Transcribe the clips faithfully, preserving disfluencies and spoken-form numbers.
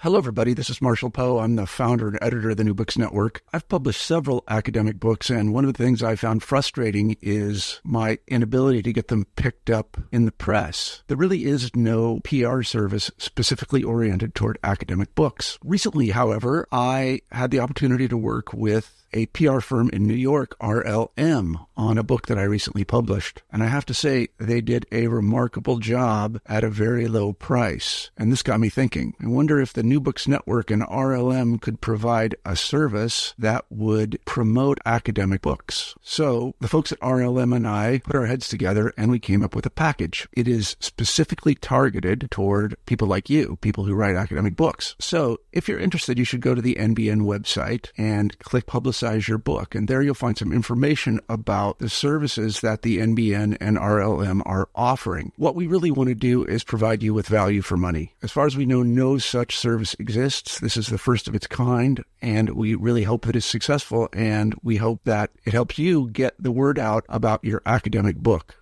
Hello, everybody. This is Marshall Poe. I'm the founder and editor of the New Books Network. I've published several academic books, and one of the things I found frustrating is my inability to get them picked up in the press. There really is no P R service specifically oriented toward academic books. Recently, however, I had the opportunity to work with a P R firm in New York, R L M, on a book that I recently published. And I have to say, they did a remarkable job at a very low price. And this got me thinking. I wonder if the New Books Network and R L M could provide a service that would promote academic books. So the folks at R L M and I put our heads together and we came up with a package. It is specifically targeted toward people like you, people who write academic books. So if you're interested, you should go to the N B N website and click Publicize your book, and there you'll find some information about the services that the N B N and R L M are offering. What we really want to do is provide you with value for money. As far as we know, no such service exists. This is the first of its kind, and we really hope that it's successful, and we hope that it helps you get the word out about your academic book.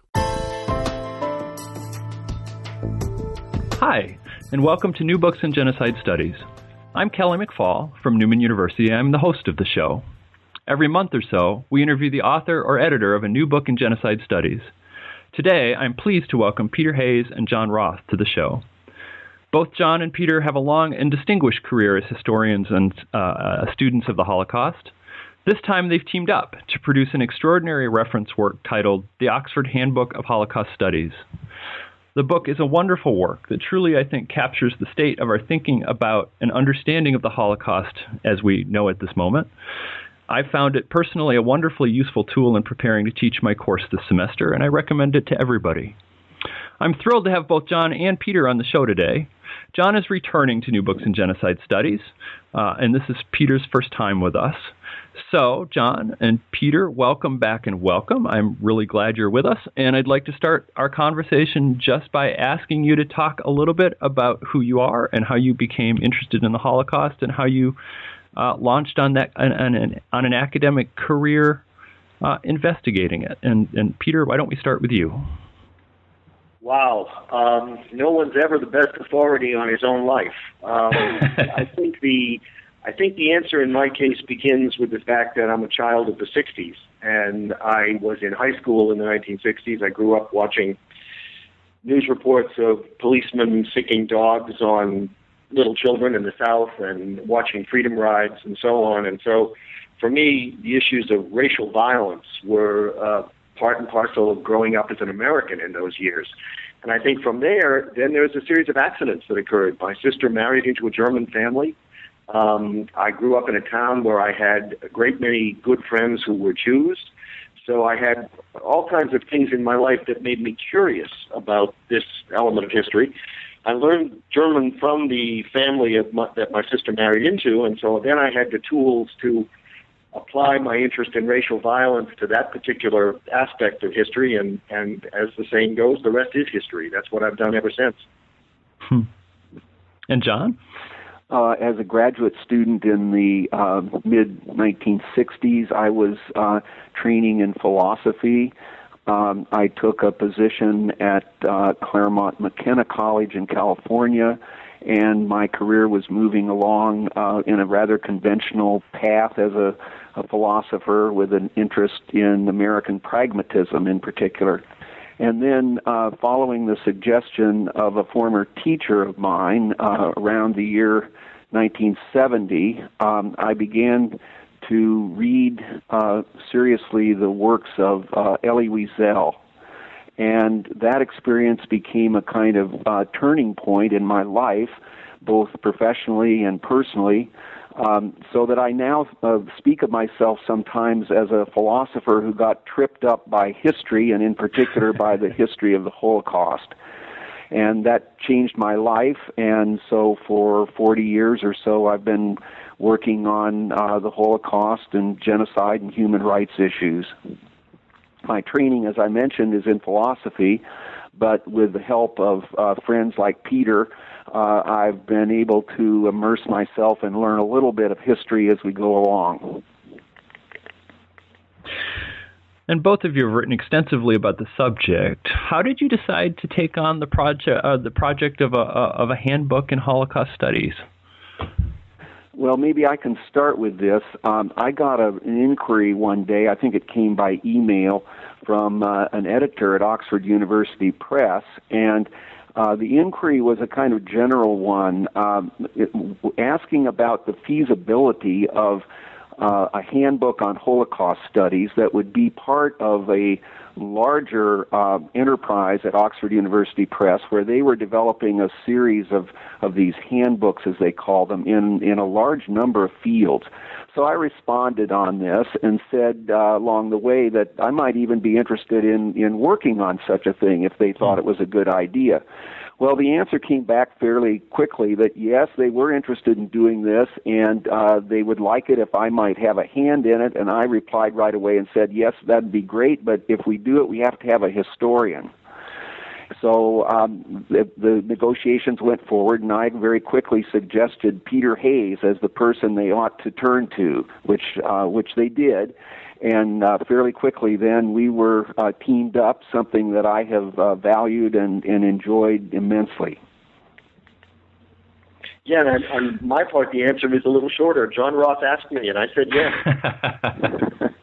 Hi, and welcome to New Books in Genocide Studies. I'm Kelly McFall from Newman University. I'm the host of the show. Every month or so, we interview the author or editor of a new book in genocide studies. Today, I'm pleased to welcome Peter Hayes and John Roth to the show. Both John and Peter have a long and distinguished career as historians and uh, students of the Holocaust. This time, they've teamed up to produce an extraordinary reference work titled The Oxford Handbook of Holocaust Studies. The book is a wonderful work that truly, I think, captures the state of our thinking about an understanding of the Holocaust as we know it this moment. I found it personally a wonderfully useful tool in preparing to teach my course this semester, and I recommend it to everybody. I'm thrilled to have both John and Peter on the show today. John is returning to New Books in Genocide Studies, uh, and this is Peter's first time with us. So, John and Peter, welcome back and welcome. I'm really glad you're with us, and I'd like to start our conversation just by asking you to talk a little bit about who you are and how you became interested in the Holocaust and how you Uh, launched on that on, on, an, on an academic career uh, investigating it. And, and Peter, why don't we start with you? Wow. Um, no one's ever the best authority on his own life. Um, I think the I think the answer in my case begins with the fact that I'm a child of the sixties, and I was in high school in the nineteen sixties. I grew up watching news reports of policemen sicking dogs on little children in the South and watching freedom rides and so on. And so for me, the issues of racial violence were uh, part and parcel of growing up as an American in those years. And I think from there, then there was a series of accidents that occurred. My sister married into a German family. Um, I grew up in a town where I had a great many good friends who were Jews. So I had all kinds of things in my life that made me curious about this element of history. I learned German from the family of my, that my sister married into, and so then I had the tools to apply my interest in racial violence to that particular aspect of history, and, and as the saying goes, the rest is history. That's what I've done ever since. Hmm. And John? Uh, as a graduate student in the uh, mid nineteen sixties, I was uh, training in philosophy. Um, I took a position at uh, Claremont McKenna College in California, and my career was moving along uh, in a rather conventional path as a, a philosopher with an interest in American pragmatism in particular. And then uh, following the suggestion of a former teacher of mine uh, around the year nineteen seventy, um, I began to read uh, seriously the works of uh, Elie Wiesel. And that experience became a kind of uh, turning point in my life, both professionally and personally, um, so that I now uh, speak of myself sometimes as a philosopher who got tripped up by history, and in particular by the history of the Holocaust. And that changed my life, and so for forty years or so I've been working on uh, the Holocaust and genocide and human rights issues. My training, as I mentioned, is in philosophy, but with the help of uh, friends like Peter, uh, I've been able to immerse myself and learn a little bit of history as we go along. And both of you have written extensively about the subject. How did you decide to take on the project, uh, the project of a of a handbook in Holocaust studies? Well, maybe I can start with this. Um, I got a, an inquiry one day, I think it came by email, from uh, an editor at Oxford University Press, and uh, the inquiry was a kind of general one, um, it, asking about the feasibility of uh, a handbook on Holocaust studies that would be part of a larger uh, enterprise at Oxford University Press, where they were developing a series of, of these handbooks, as they call them, in, in a large number of fields. So I responded on this and said uh, along the way that I might even be interested in, in working on such a thing if they thought it was a good idea. Well, the answer came back fairly quickly that yes, they were interested in doing this, and uh, they would like it if I might have a hand in it. And I replied right away and said, yes, that'd be great, but if we do it, we have to have a historian. So um, the, the negotiations went forward, and I very quickly suggested Peter Hayes as the person they ought to turn to, which uh, which they did. And uh, fairly quickly then we were uh, teamed up, something that I have uh, valued and, and enjoyed immensely. Yeah, and on my part, the answer is a little shorter. John Roth asked me, and I said yes.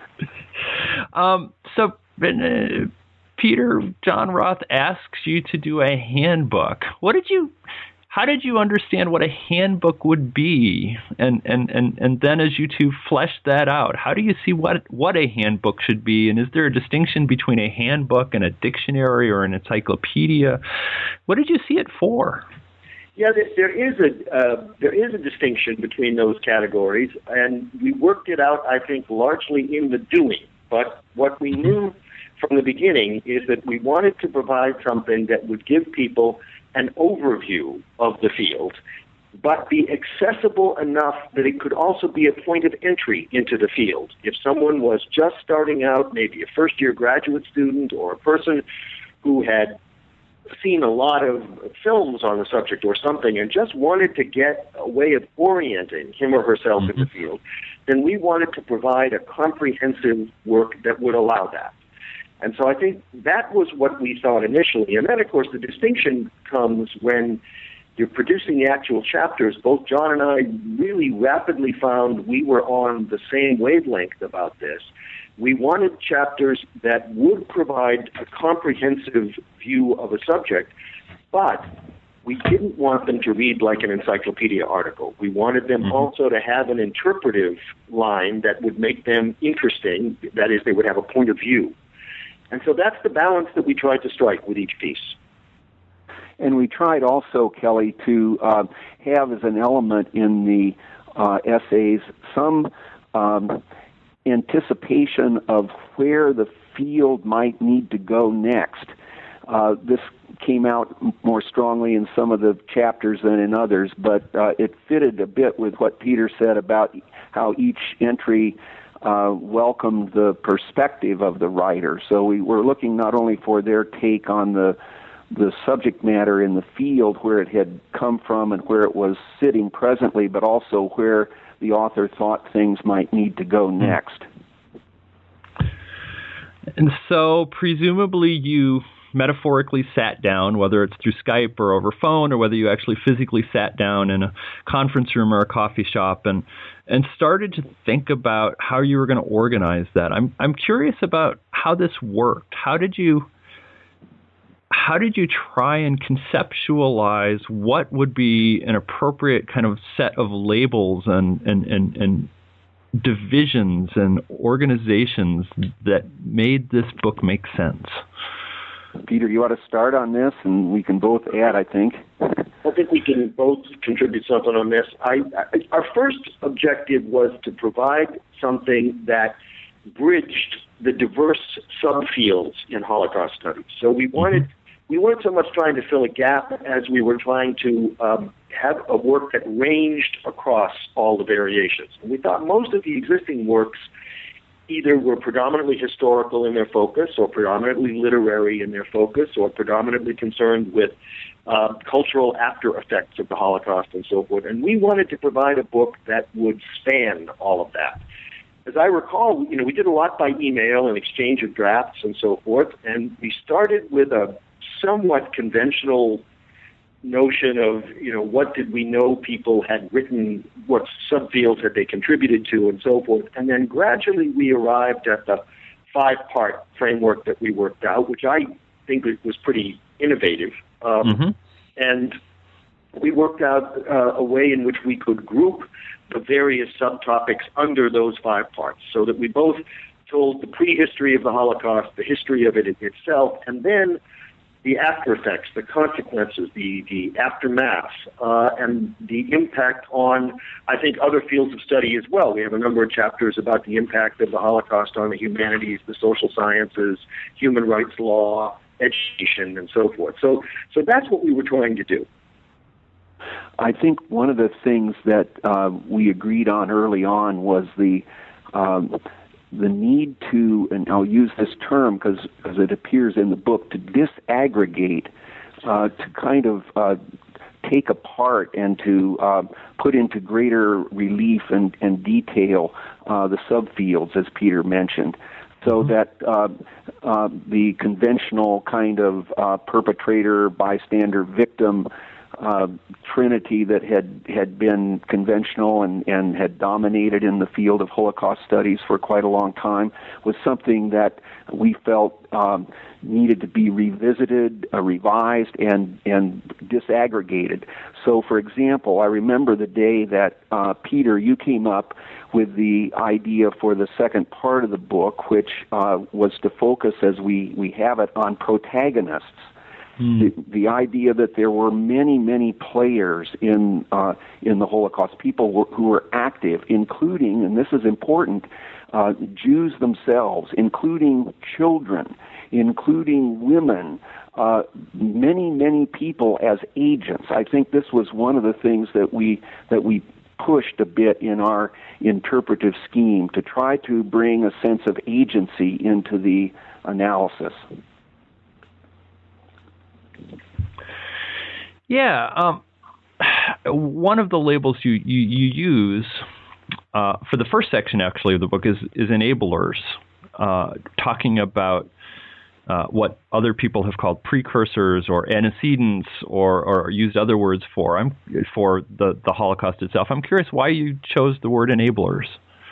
um, so, uh, Peter, John Roth asks you to do a handbook. What did you... How did you understand what a handbook would be? And, and, and, and then as you two fleshed that out, how do you see what, what a handbook should be? And is there a distinction between a handbook and a dictionary or an encyclopedia? What did you see it for? Yeah, there is a uh, there is a distinction between those categories, and we worked it out, I think, largely in the doing. But what we knew from the beginning is that we wanted to provide something that would give people an overview of the field, but be accessible enough that it could also be a point of entry into the field. If someone was just starting out, maybe a first-year graduate student or a person who had seen a lot of films on the subject or something and just wanted to get a way of orienting him or herself mm-hmm. in the field, then we wanted to provide a comprehensive work that would allow that. And so I think that was what we thought initially. And then, of course, the distinction comes when you're producing the actual chapters. Both John and I really rapidly found we were on the same wavelength about this. We wanted chapters that would provide a comprehensive view of a subject, but we didn't want them to read like an encyclopedia article. We wanted them mm-hmm. also to have an interpretive line that would make them interesting. That is, they would have a point of view. And so that's the balance that we tried to strike with each piece. And we tried also, Kelly, to uh, have as an element in the uh, essays some um, anticipation of where the field might need to go next. Uh, this came out more strongly in some of the chapters than in others, but uh, it fitted a bit with what Peter said about how each entry Uh, welcomed the perspective of the writer. So we were looking not only for their take on the the subject matter in the field, where it had come from and where it was sitting presently, but also where the author thought things might need to go next. And so presumably you metaphorically sat down, whether it's through Skype or over phone, or whether you actually physically sat down in a conference room or a coffee shop and and started to think about how you were going to organize that. I'm I'm curious about how this worked. How did you how did you try and conceptualize what would be an appropriate kind of set of labels and and and, and divisions and organizations that made this book make sense? Peter, you ought to start on this, and we can both add, I think. I think we can both contribute something on this. I, I, our first objective was to provide something that bridged the diverse subfields in Holocaust studies. So we wanted, we weren't so much trying to fill a gap as we were trying to um, have a work that ranged across all the variations. And we thought most of the existing works either were predominantly historical in their focus, or predominantly literary in their focus, or predominantly concerned with uh, cultural after effects of the Holocaust and so forth. And we wanted to provide a book that would span all of that. As I recall, you know, we did a lot by email and exchange of drafts and so forth, and we started with a somewhat conventional notion of, you know, what did we know people had written, what subfields had they contributed to, and so forth. And then gradually we arrived at the five-part framework that we worked out, which I think was pretty innovative. Um, mm-hmm. And we worked out uh, a way in which we could group the various subtopics under those five parts, so that we both told the prehistory of the Holocaust, the history of it itself, and then the after effects, the consequences, the, the aftermath, uh, and the impact on, I think, other fields of study as well. We have a number of chapters about the impact of the Holocaust on the humanities, the social sciences, human rights law, education, and so forth. So, so that's what we were trying to do. I think one of the things that uh, we agreed on early on was the um, the need to, and I'll use this term because it appears in the book, to disaggregate, uh, to kind of uh, take apart and to uh, put into greater relief and, and detail uh, the subfields, as Peter mentioned, so that uh, uh, the conventional kind of uh, perpetrator, bystander, victim Uh, trinity that had, had been conventional and, and had dominated in the field of Holocaust studies for quite a long time was something that we felt um, needed to be revisited, uh, revised, and, and disaggregated. So, for example, I remember the day that, uh, Peter, you came up with the idea for the second part of the book, which uh, was to focus, as we, we have it, on protagonists. Mm. The, the idea that there were many, many players in uh, in the Holocaust, people were, who were active, including, and this is important, uh, Jews themselves, including children, including women, uh, many, many people as agents. I think this was one of the things that we that we pushed a bit in our interpretive scheme, to try to bring a sense of agency into the analysis. Yeah, um, one of the labels you, you, you use uh, for the first section, actually, of the book is, is enablers, uh, talking about uh, what other people have called precursors or antecedents, or, or used other words for I'm for the, the Holocaust itself. I'm curious why you chose the word enablers.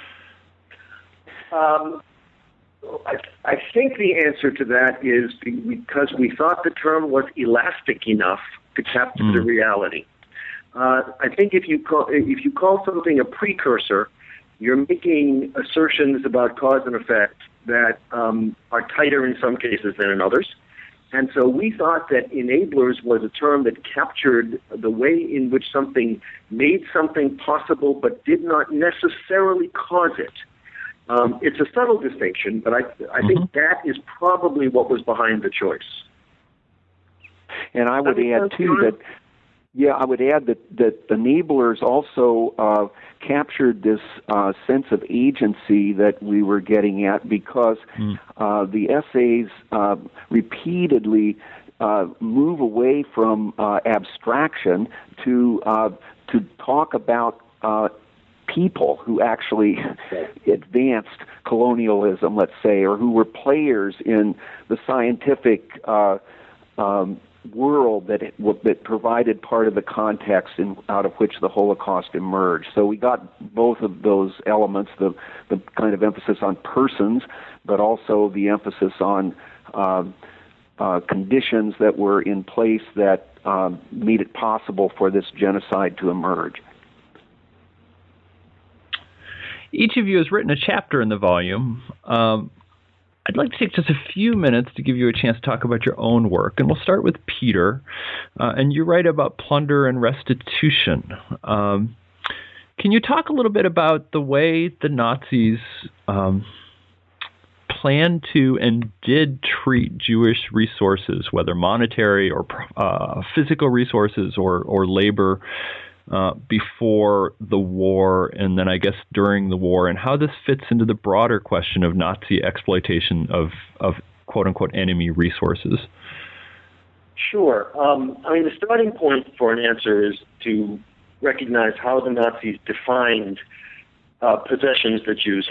Um, I, I think the answer to that is because we thought the term was elastic enough to capture mm. the reality. Uh, I think if you call if you call something a precursor, you're making assertions about cause and effect that um, are tighter in some cases than in others. And so we thought that enablers was a term that captured the way in which something made something possible but did not necessarily cause it. Um, it's a subtle distinction, but I, I mm-hmm. think that is probably what was behind the choice. And I would add, too, that, yeah, I would add that, that enablers also uh, captured this uh, sense of agency that we were getting at, because mm. uh, the essays uh, repeatedly uh, move away from uh, abstraction to uh, to talk about uh, people who actually advanced colonialism, let's say, or who were players in the scientific uh, um, world that it, that provided part of the context in, out of which the Holocaust emerged. So we got both of those elements, the, the kind of emphasis on persons, but also the emphasis on uh, uh, conditions that were in place that um, made it possible for this genocide to emerge. Each of you has written a chapter in the volume. Um, I'd like to take just a few minutes to give you a chance to talk about your own work, and we'll start with Peter. Uh, and you write about plunder and restitution. Um, can you talk a little bit about the way the Nazis um, planned to and did treat Jewish resources, whether monetary or uh, physical resources or, or labor, Uh, before the war, and then I guess during the war, and how this fits into the broader question of Nazi exploitation of, of quote-unquote enemy resources? Sure. Um, I mean, the starting point for an answer is to recognize how the Nazis defined uh, possessions that Jews had.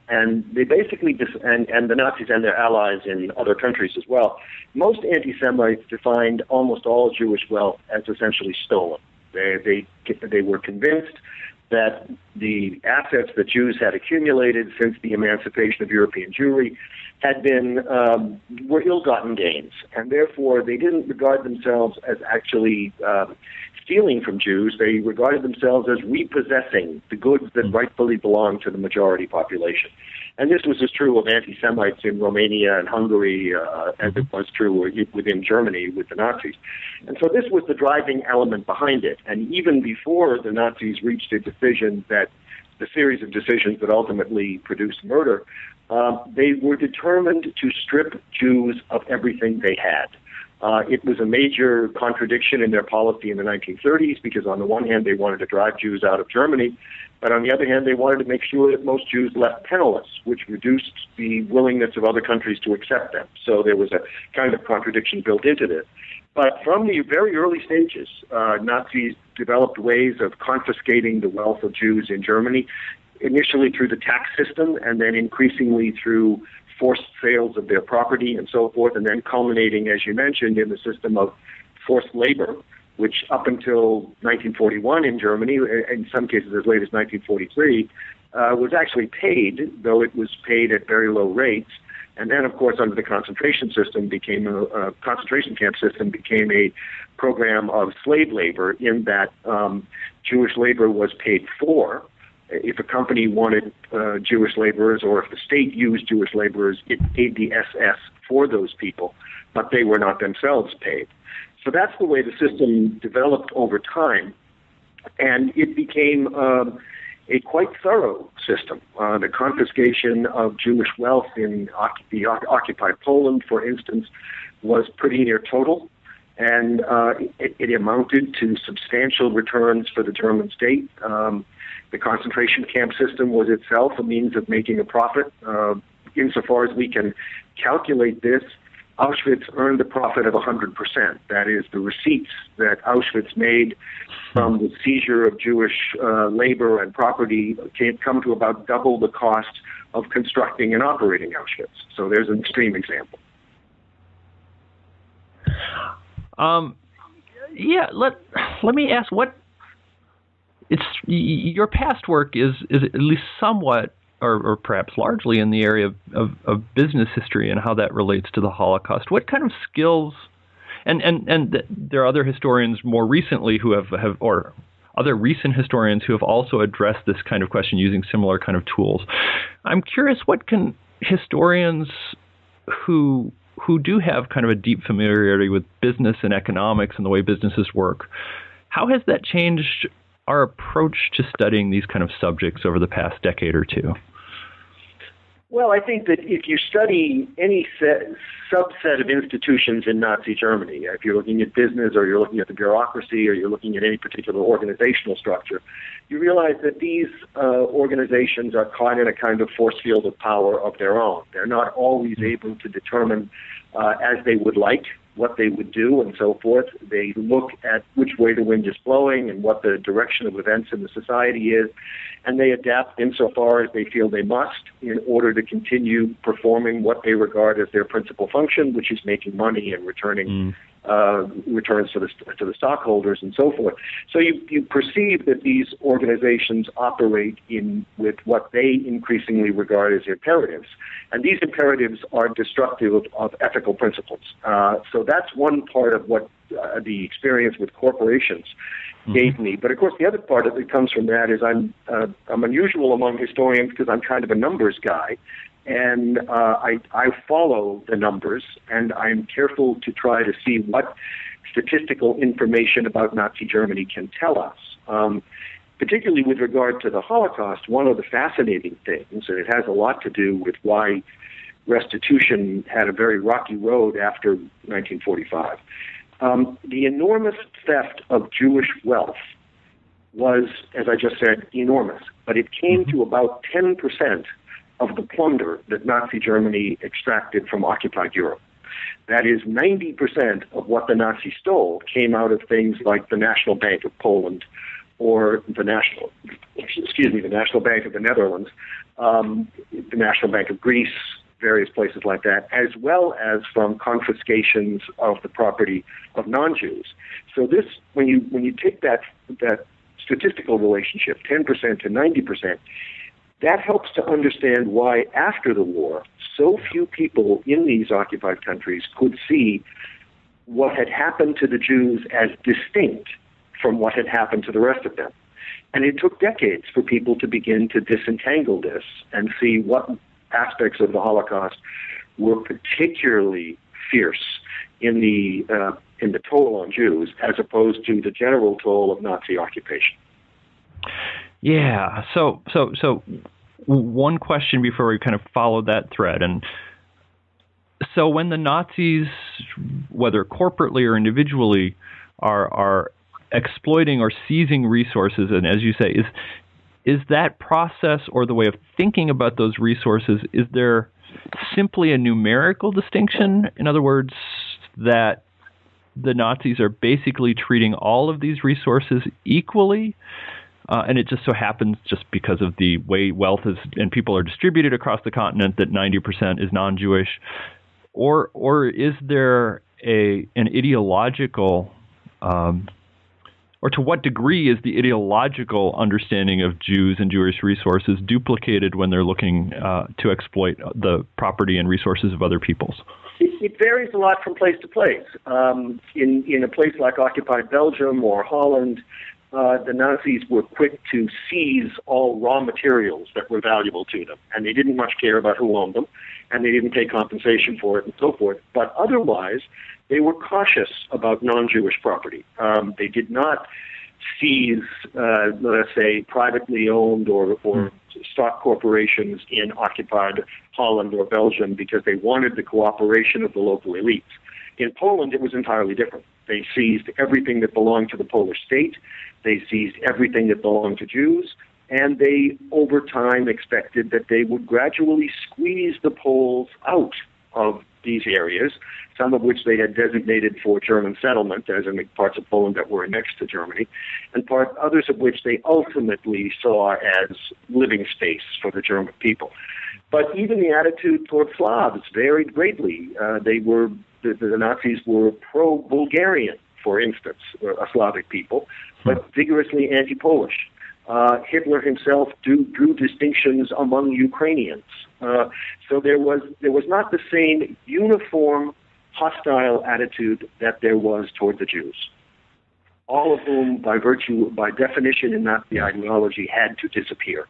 And they basically, dis- and, and the Nazis and their allies in other countries as well, most anti-Semites defined almost all Jewish wealth as essentially stolen. They, they, they were convinced that the assets that Jews had accumulated since the emancipation of European Jewry had been, um, were ill-gotten gains, and therefore they didn't regard themselves as actually uh, stealing from Jews. They regarded themselves as repossessing the goods that rightfully belonged to the majority population. And this was as true of anti-Semites in Romania and Hungary uh, as it was true within Germany with the Nazis. And so this was the driving element behind it. And even before the Nazis reached a decision that the series of decisions that ultimately produced murder, uh, they were determined to strip Jews of everything they had. Uh, it was a major contradiction in their policy in the nineteen thirties because on the one hand they wanted to drive Jews out of Germany, but on the other hand they wanted to make sure that most Jews left penniless, which reduced the willingness of other countries to accept them. So there was a kind of contradiction built into this. But from the very early stages, uh, Nazis developed ways of confiscating the wealth of Jews in Germany, initially through the tax system and then increasingly through forced sales of their property and so forth, and then culminating, as you mentioned, in the system of forced labor, which up until nineteen forty-one in Germany, in some cases as late as nineteen forty-three, uh, was actually paid, though it was paid at very low rates. And then, of course, under the concentration system, became a, a concentration camp system became a program of slave labor in that um, Jewish labor was paid for. If a company wanted uh, Jewish laborers or if the state used Jewish laborers, it paid the S S for those people, but they were not themselves paid. So that's the way the system developed over time, and it became um, a quite thorough system. Uh, the confiscation of Jewish wealth in the occupied Poland, for instance, was pretty near total, and uh, it, it amounted to substantial returns for the German state. Um, The concentration camp system was itself a means of making a profit. Uh, insofar as we can calculate this, Auschwitz earned a profit of one hundred percent. That is, the receipts that Auschwitz made from the seizure of Jewish uh, labor and property can come to about double the cost of constructing and operating Auschwitz. So there's an extreme example. Um, yeah, let let me ask what. It's your past work is is at least somewhat, or, or perhaps largely, in the area of, of, of business history and how that relates to the Holocaust. What kind of skills, and and and there are other historians more recently who have, have or other recent historians who have also addressed this kind of question using similar kind of tools. I'm curious, what can historians who who do have kind of a deep familiarity with business and economics and the way businesses work, how has that changed our approach to studying these kind of subjects over the past decade or two? Well, I think that if you study any set, subset of institutions in Nazi Germany, if you're looking at business or you're looking at the bureaucracy or you're looking at any particular organizational structure, you realize that these uh, organizations are caught in a kind of force field of power of their own. They're not always able to determine uh, as they would like what they would do and so forth. They look at which way the wind is blowing and what the direction of events in the society is, and they adapt insofar as they feel they must in order to continue performing what they regard as their principal function, which is making money and returning mm. uh, returns to the to the stockholders and so forth. So you, you perceive that these organizations operate in with what they increasingly regard as imperatives, and these imperatives are destructive of, of ethical principles. Uh, so that's one part of what uh, the experience with corporations gave me. But of course, the other part that comes from that is I'm uh, I'm unusual among historians because I'm kind of a numbers guy, and uh, I I follow the numbers, and I'm careful to try to see what statistical information about Nazi Germany can tell us. Um, particularly with regard to the Holocaust, one of the fascinating things, and it has a lot to do with why restitution had a very rocky road after nineteen forty-five. Um, the enormous theft of Jewish wealth was, as I just said, enormous, but it came to about ten percent of the plunder that Nazi Germany extracted from occupied Europe. That is, ninety percent of what the Nazis stole came out of things like the National Bank of Poland or the National, excuse me, the National Bank of the Netherlands, um, the National Bank of Greece, various places like that, as well as from confiscations of the property of non-Jews. So this, when you when you take that that statistical relationship, ten percent to ninety percent, that helps to understand why after the war, so few people in these occupied countries could see what had happened to the Jews as distinct from what had happened to the rest of them. And it took decades for people to begin to disentangle this and see what aspects of the Holocaust were particularly fierce in the uh, in the toll on Jews, as opposed to the general toll of Nazi occupation. Yeah. So so so one question before we kind of follow that thread. And so when the Nazis, whether corporately or individually, are are exploiting or seizing resources, and as you say, is is that process or the way of thinking about those resources, is there simply a numerical distinction? In other words, that the Nazis are basically treating all of these resources equally, uh, and it just so happens, just because of the way wealth is and people are distributed across the continent, that ninety percent is non-Jewish? Or or is there a an ideological um, or to what degree is the ideological understanding of Jews and Jewish resources duplicated when they're looking uh, to exploit the property and resources of other peoples? It, it varies a lot from place to place. Um, in, in a place like occupied Belgium or Holland, uh, the Nazis were quick to seize all raw materials that were valuable to them, and they didn't much care about who owned them, and they didn't pay compensation for it and so forth. But otherwise, they were cautious about non-Jewish property. Um, they did not seize, uh, let's say, privately owned or, or stock corporations in occupied Holland or Belgium because they wanted the cooperation of the local elites. In Poland, it was entirely different. They seized everything that belonged to the Polish state. They seized everything that belonged to Jews. And they, over time, expected that they would gradually squeeze the Poles out of these areas, some of which they had designated for German settlement, as in the parts of Poland that were next to Germany, and part, others of which they ultimately saw as living space for the German people. But even the attitude toward Slavs varied greatly. Uh, they were the, the Nazis were pro-Bulgarian, for instance, a Slavic people, but vigorously anti-Polish. Uh, Hitler himself do, drew distinctions among Ukrainians. Uh, so there was there was not the same uniform hostile attitude that there was toward the Jews, all of whom, by virtue, by definition in Nazi ideology, had to disappear.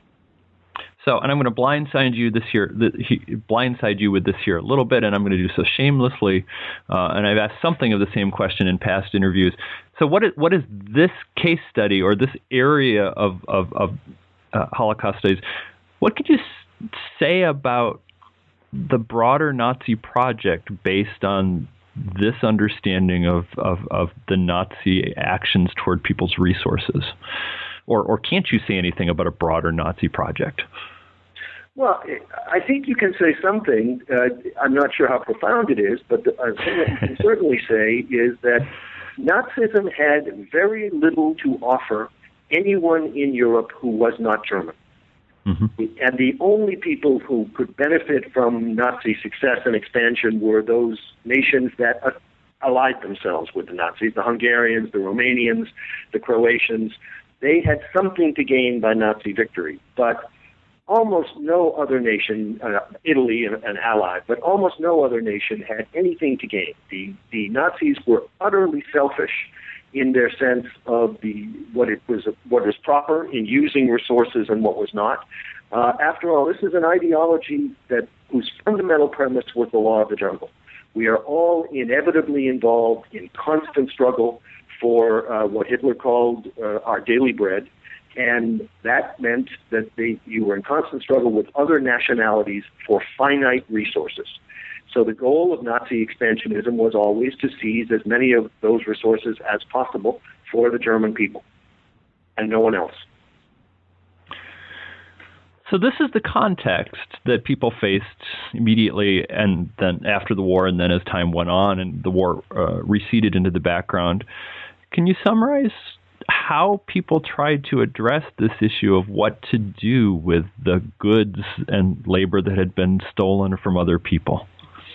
So, and I'm going to blindside you this year, blindside you with this here a little bit, and I'm going to do so shamelessly. Uh, and I've asked something of the same question in past interviews. So, what is what is this case study or this area of of, of uh, Holocaust studies? What could you s- say about the broader Nazi project based on this understanding of, of, of the Nazi actions toward people's resources? Or, or can't you say anything about a broader Nazi project? Well, I think you can say something. Uh, I'm not sure how profound it is, but the uh, thing that you can certainly say is that Nazism had very little to offer anyone in Europe who was not German. Mm-hmm. And the only people who could benefit from Nazi success and expansion were those nations that uh, allied themselves with the Nazis, the Hungarians, the Romanians, the Croatians. They had something to gain by Nazi victory, but almost no other nation, uh, Italy an, an ally, but almost no other nation had anything to gain. The the Nazis were utterly selfish in their sense of the what it was what was proper in using resources and what was not. Uh, after all, this is an ideology that whose fundamental premise was the law of the jungle. We are all inevitably involved in constant struggle for uh, what Hitler called uh, our daily bread, and that meant that they, you were in constant struggle with other nationalities for finite resources. So the goal of Nazi expansionism was always to seize as many of those resources as possible for the German people, and no one else. So this is the context that people faced immediately and then after the war, and then as time went on and the war uh, receded into the background. Can you summarize how people tried to address this issue of what to do with the goods and labor that had been stolen from other people.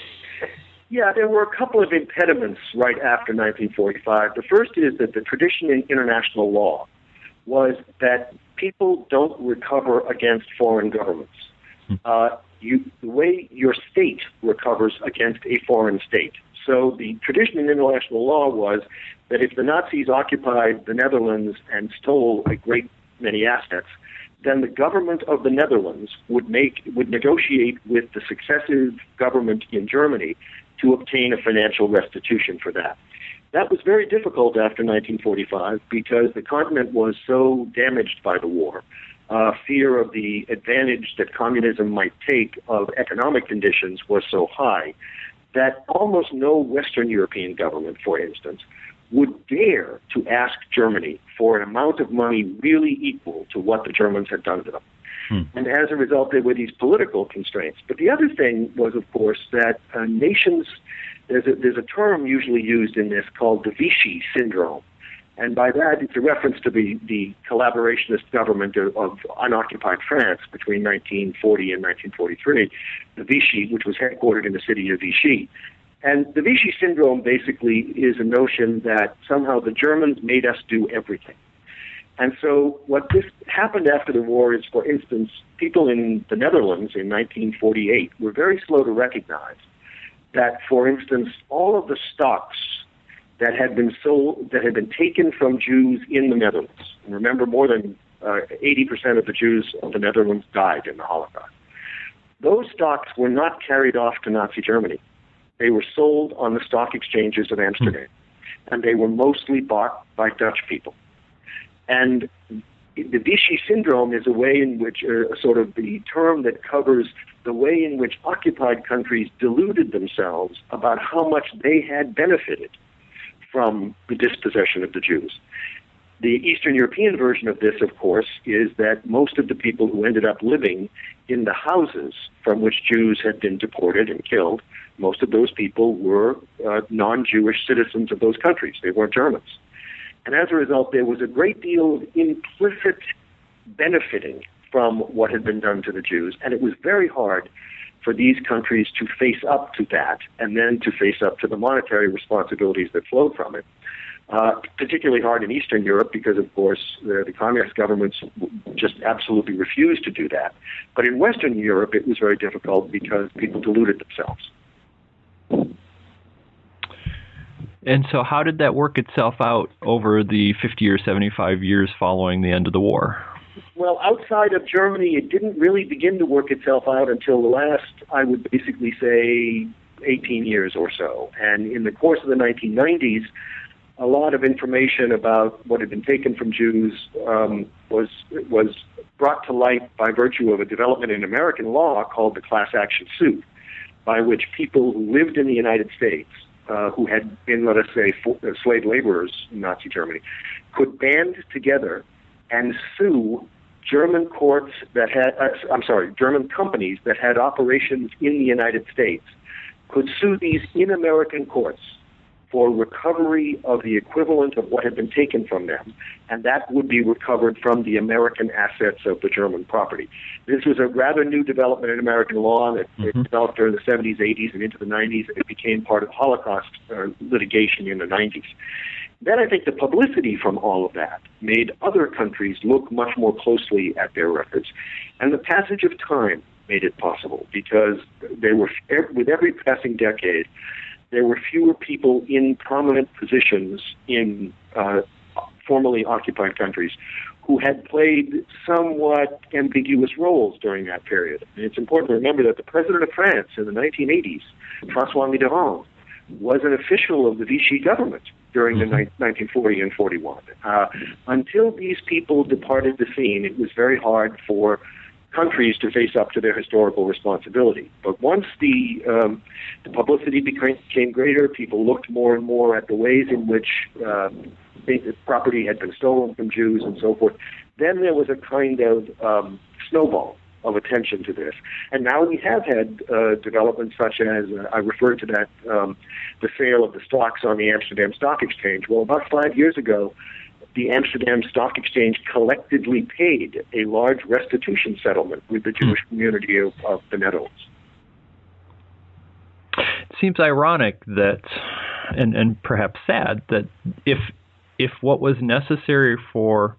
Yeah, there were a couple of impediments right after nineteen forty-five. The first is that the tradition in international law was that people don't recover against foreign governments. Uh, you, the way your state recovers against a foreign state. So the tradition in international law was that if the Nazis occupied the Netherlands and stole a great many assets, then the government of the Netherlands would make would negotiate with the successive government in Germany to obtain a financial restitution for that. That was very difficult after nineteen forty-five because the continent was so damaged by the war. Uh, fear of the advantage that communism might take of economic conditions was so high that almost no Western European government, for instance, would dare to ask Germany for an amount of money really equal to what the Germans had done to them. Hmm. And as a result, there were these political constraints. But the other thing was, of course, that uh, nations, there's a, there's a term usually used in this called the Vichy syndrome. And by that, it's a reference to the, the collaborationist government of, of unoccupied France between nineteen forty and nineteen forty-three, the Vichy, which was headquartered in the city of Vichy. And the Vichy syndrome basically is a notion that somehow the Germans made us do everything. And so what this happened after the war is, for instance, people in the Netherlands in nineteen forty-eight were very slow to recognize that, for instance, all of the stocks that had been sold, that had been taken from Jews in the Netherlands. And remember, more than uh, eighty percent of the Jews of the Netherlands died in the Holocaust. Those stocks were not carried off to Nazi Germany. They were sold on the stock exchanges of Amsterdam, mm. and they were mostly bought by Dutch people. And the Vichy syndrome is a way in which, uh, sort of the term that covers the way in which occupied countries deluded themselves about how much they had benefited from the dispossession of the Jews. The Eastern European version of this, of course, is that most of the people who ended up living in the houses from which Jews had been deported and killed, most of those people were uh, non-Jewish citizens of those countries. They weren't Germans. And as a result, there was a great deal of implicit benefiting from what had been done to the Jews, and it was very hard for these countries to face up to that and then to face up to the monetary responsibilities that flowed from it. Uh, particularly hard in Eastern Europe because, of course, the, the communist governments just absolutely refused to do that. But in Western Europe, it was very difficult because people deluded themselves. And so how did that work itself out over the fifty or seventy-five years following the end of the war? Well, outside of Germany, it didn't really begin to work itself out until the last, I would basically say, eighteen years or so. And in the course of the nineteen nineties, a lot of information about what had been taken from Jews um, was was brought to light by virtue of a development in American law called the class action suit, by which people who lived in the United States, uh, who had been, let us say, for, uh, slave laborers in Nazi Germany, could band together and sue German courts that had, uh, I'm sorry, German companies that had operations in the United States, could sue these in American courts for recovery of the equivalent of what had been taken from them, and that would be recovered from the American assets of the German property. This was a rather new development in American law that mm-hmm. developed during the seventies, eighties, and into the nineties, and it became part of Holocaust uh, litigation in the nineties. Then I think the publicity from all of that made other countries look much more closely at their records, and the passage of time made it possible because they were, with every passing decade, there were fewer people in prominent positions in uh, formerly occupied countries who had played somewhat ambiguous roles during that period. And it's important to remember that the president of France in the nineteen eighties, François Mitterrand, was an official of the Vichy government during the ni- nineteen forty and forty-one. Uh, until these people departed the scene, it was very hard for countries to face up to their historical responsibility. But once the um, the publicity became, became greater, people looked more and more at the ways in which uh, property had been stolen from Jews and so forth. Then there was a kind of um, snowball of attention to this. And now we have had uh, developments such as, uh, I referred to that, um, the sale of the stocks on the Amsterdam Stock Exchange. Well, about five years ago, the Amsterdam Stock Exchange collectively paid a large restitution settlement with the Jewish community of, of the Netherlands. It seems ironic that, and, and perhaps sad, that if if what was necessary for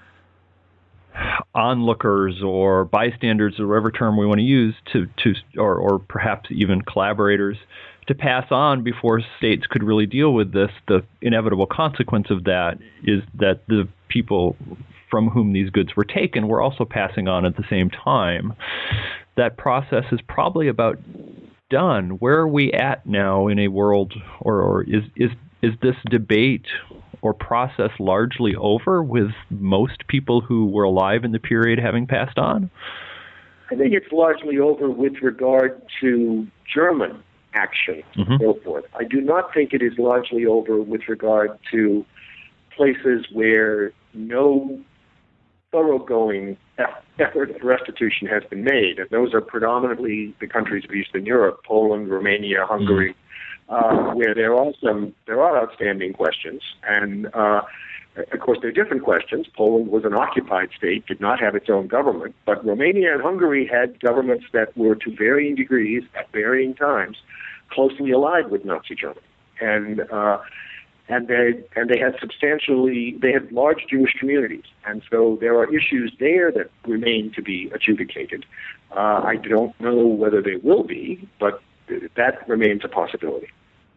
onlookers or bystanders, or whatever term we want to use, to, to or, or perhaps even collaborators, to pass on before states could really deal with this, the inevitable consequence of that is that the people from whom these goods were taken were also passing on at the same time. That process is probably about done. Where are we at now in a world, or, or is, is, is this debate or process largely over, with most people who were alive in the period having passed on? I think it's largely over with regard to German action mm-hmm. and so forth. I do not think it is largely over with regard to places where no thoroughgoing effort at restitution has been made. And those are predominantly the countries of Eastern Europe, Poland, Romania, Hungary, mm-hmm. uh, where there are some, there are outstanding questions. And uh, of course, they're different questions. Poland was an occupied state, did not have its own government, but Romania and Hungary had governments that were to varying degrees at varying times closely allied with Nazi Germany, and uh, and they and they had substantially they had large Jewish communities, and so there are issues there that remain to be adjudicated. Uh, I don't know whether they will be, but that remains a possibility.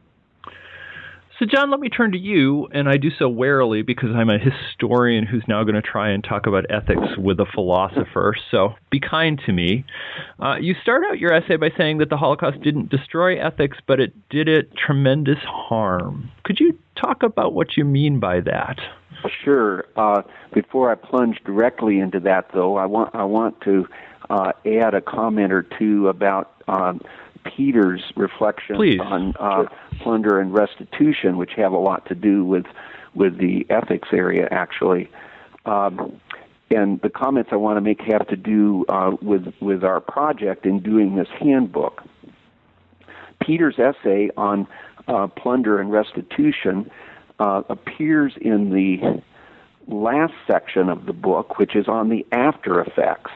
So, John, let me turn to you, and I do so warily because I'm a historian who's now going to try and talk about ethics with a philosopher, so be kind to me. Uh, you start out your essay by saying that the Holocaust didn't destroy ethics, but it did it tremendous harm. Could you talk about what you mean by that? Sure. Uh, before I plunge directly into that, though, I want I want to uh, add a comment or two about um, Peter's reflections Please. on uh, plunder and restitution, which have a lot to do with with the ethics area, actually. Um, and the comments I want to make have to do uh, with with our project in doing this handbook. Peter's essay on uh, plunder and restitution uh, appears in the last section of the book, which is on the after effects.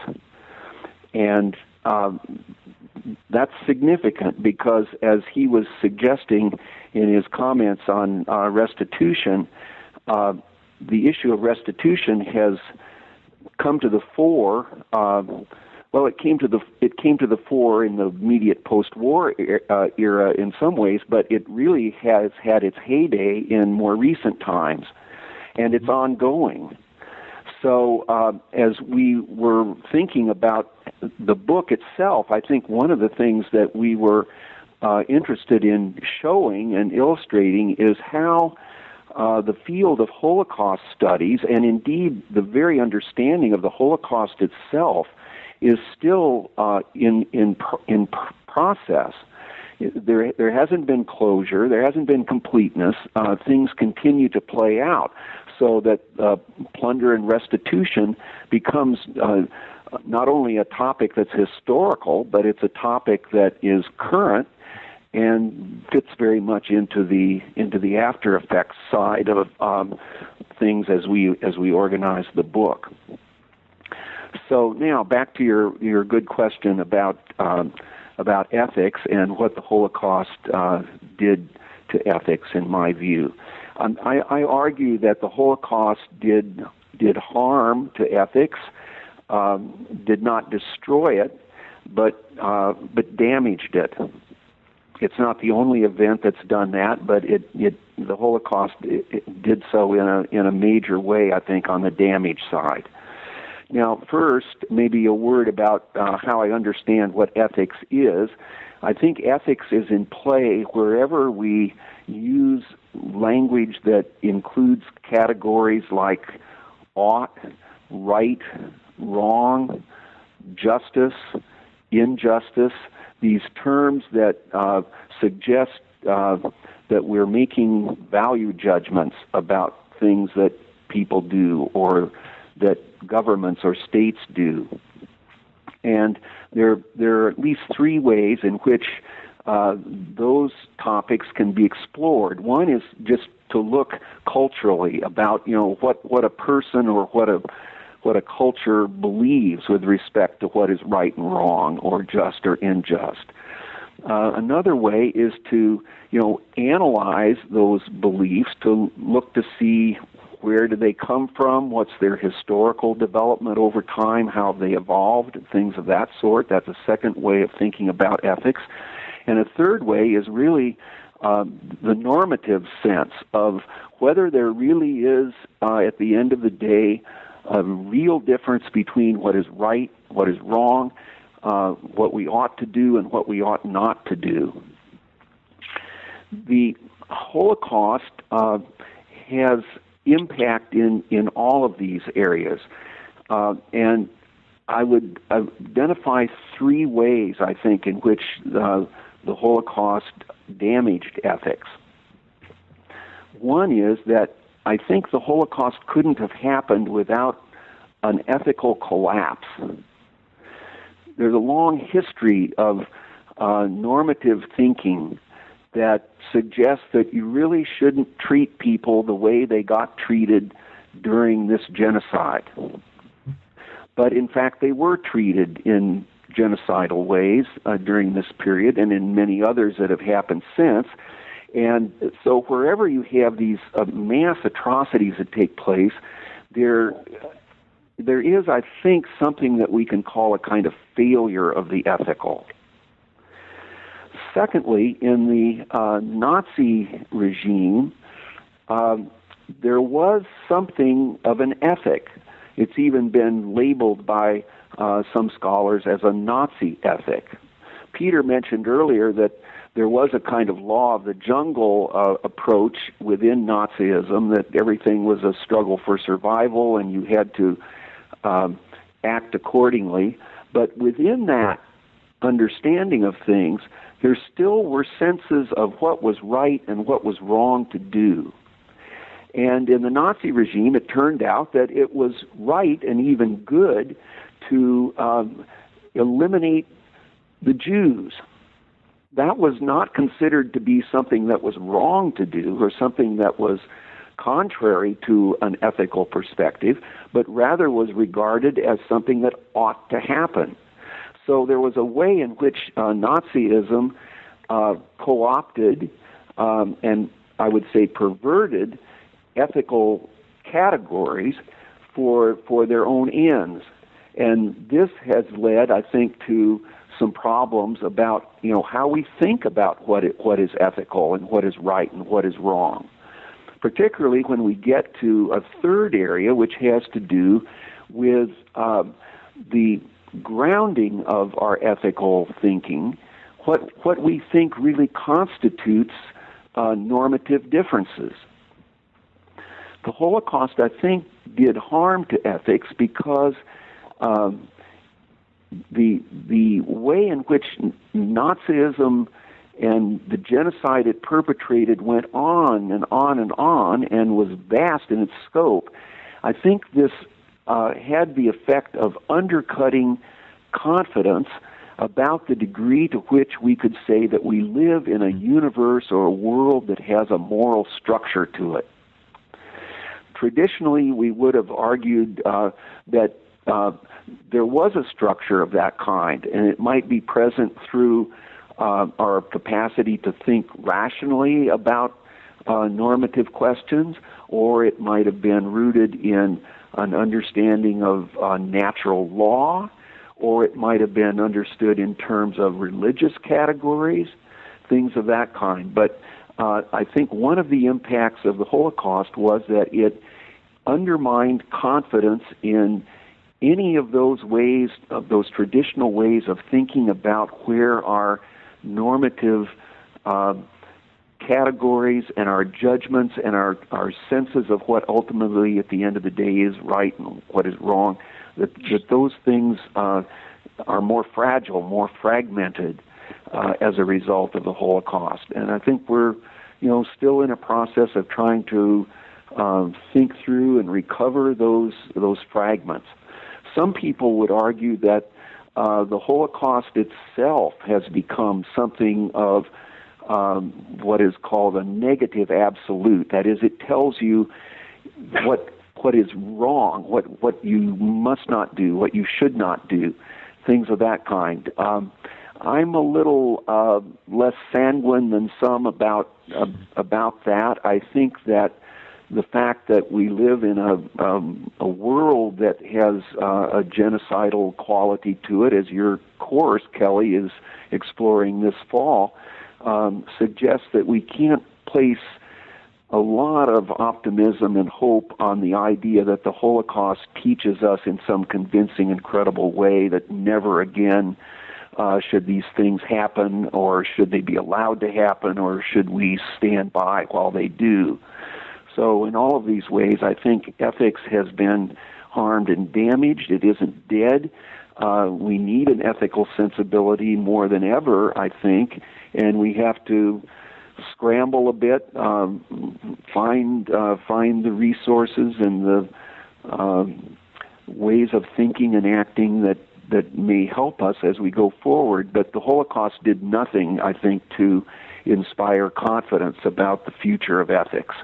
And um, that's significant because, as he was suggesting in his comments on uh, restitution, uh, the issue of restitution has come to the fore. Uh, well, it came to the it came to the fore in the immediate post-war uh, era in some ways, but it really has had its heyday in more recent times, and it's ongoing. So uh, as we were thinking about the book itself, I think one of the things that we were uh, interested in showing and illustrating is how uh, the field of Holocaust studies, and indeed the very understanding of the Holocaust itself, is still uh, in in in process. There, there hasn't been closure. There hasn't been completeness. Uh, things continue to play out, so that uh, plunder and restitution becomes uh, not only a topic that's historical, but it's a topic that is current and fits very much into the into the after effects side of um, things as we as we organize the book. So now back to your your good question about. Um, about ethics and what the Holocaust uh, did to ethics, in my view. Um, I, I argue that the Holocaust did did harm to ethics, um, did not destroy it, but uh, but damaged it. It's not the only event that's done that, but it, it the Holocaust it, it did so in a in a major way, I think, on the damage side. Now, first, maybe a word about uh, how I understand what ethics is. I think ethics is in play wherever we use language that includes categories like ought, right, wrong, justice, injustice, these terms that uh, suggest uh, that we're making value judgments about things that people do or that governments or states do. And there, there are at least three ways in which uh, those topics can be explored. One is just to look culturally about, you know, what, what a person or what a what a culture believes with respect to what is right and wrong or just or unjust. Uh, another way is to, you know, analyze those beliefs, to look to see where do they come from, what's their historical development over time, how they evolved, things of that sort. That's a second way of thinking about ethics. And a third way is really uh, the normative sense of whether there really is, uh, at the end of the day, a real difference between what is right, what is wrong, uh, what we ought to do, and what we ought not to do. The Holocaust uh, has impact in, in all of these areas, uh, and I would identify three ways, I think, in which uh, the Holocaust damaged ethics. One is that I think the Holocaust couldn't have happened without an ethical collapse. There's a long history of uh, normative thinking that suggests that you really shouldn't treat people the way they got treated during this genocide. But in fact, they were treated in genocidal ways uh, during this period and in many others that have happened since. And so wherever you have these uh, mass atrocities that take place, there, there is, I think, something that we can call a kind of failure of the ethical. Secondly, in the uh, Nazi regime, um, there was something of an ethic. It's even been labeled by uh, some scholars as a Nazi ethic. Peter mentioned earlier that there was a kind of law of the jungle uh, approach within Nazism, that everything was a struggle for survival and you had to um, act accordingly. But within that understanding of things, there still were senses of what was right and what was wrong to do. And in the Nazi regime, it turned out that it was right and even good to um, eliminate the Jews. That was not considered to be something that was wrong to do or something that was contrary to an ethical perspective, but rather was regarded as something that ought to happen. So there was a way in which uh, Nazism uh, co-opted um, and I would say perverted ethical categories for for their own ends. And this has led, I think, to some problems about, you know, how we think about what it, what is ethical and what is right and what is wrong. Particularly when we get to a third area, which has to do with uh, the grounding of our ethical thinking, what what we think really constitutes uh, normative differences. The Holocaust, I think, did harm to ethics because um, the the way in which Nazism and the genocide it perpetrated went on and on and on and was vast in its scope, I think this uh, had the effect of undercutting confidence about the degree to which we could say that we live in a universe or a world that has a moral structure to it. Traditionally, we would have argued uh, that uh, there was a structure of that kind, and it might be present through uh, our capacity to think rationally about uh, normative questions, or it might have been rooted in an understanding of uh, natural law, or it might have been understood in terms of religious categories, things of that kind. But uh, I think one of the impacts of the Holocaust was that it undermined confidence in any of those ways, of those traditional ways of thinking about where our normative uh, categories and our judgments and our, our senses of what ultimately at the end of the day is right and what is wrong, that, that those things uh, are more fragile, more fragmented uh, as a result of the Holocaust. And I think we're, you know, still in a process of trying to uh, think through and recover those those fragments. Some people would argue that uh, the Holocaust itself has become something of um, what is called a negative absolute. That is, it tells you what what is wrong, what what you must not do, what you should not do, things of that kind. Um, I'm a little uh, less sanguine than some about uh, about that. I think that the fact that we live in a um, a world that has uh, a genocidal quality to it, as your course, Kelly, is exploring this fall, um, suggests that we can't place a lot of optimism and hope on the idea that the Holocaust teaches us in some convincing, incredible way that never again uh, should these things happen, or should they be allowed to happen, or should we stand by while they do. So in all of these ways, I think ethics has been harmed and damaged. It isn't dead. Uh, we need an ethical sensibility more than ever, I think, and we have to scramble a bit, um, find uh, find the resources and the uh, ways of thinking and acting that, that may help us as we go forward. But the Holocaust did nothing, I think, to inspire confidence about the future of ethics.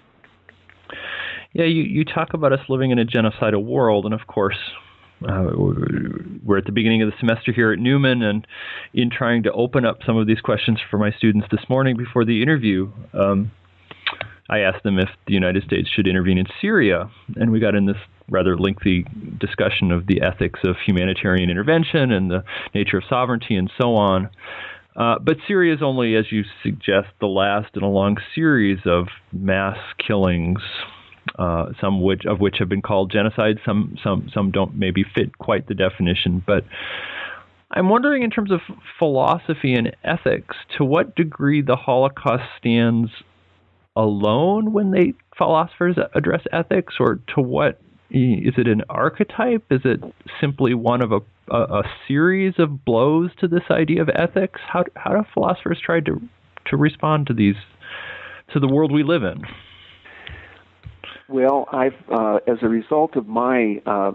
Yeah, you, you talk about us living in a genocidal world, and of course, Uh, we're at the beginning of the semester here at Newman, and in trying to open up some of these questions for my students this morning before the interview, um, I asked them if the United States should intervene in Syria, and we got in this rather lengthy discussion of the ethics of humanitarian intervention and the nature of sovereignty and so on. Uh, but Syria is only, as you suggest, the last in a long series of mass killings, Uh, some which of which have been called genocide. Some some some don't maybe fit quite the definition. But I'm wondering, in terms of philosophy and ethics, to what degree the Holocaust stands alone when they philosophers address ethics, or to what is it an archetype? Is it simply one of a a, a series of blows to this idea of ethics? How how do philosophers try to to respond to these to the world we live in? Well, I've, uh, as a result of my uh,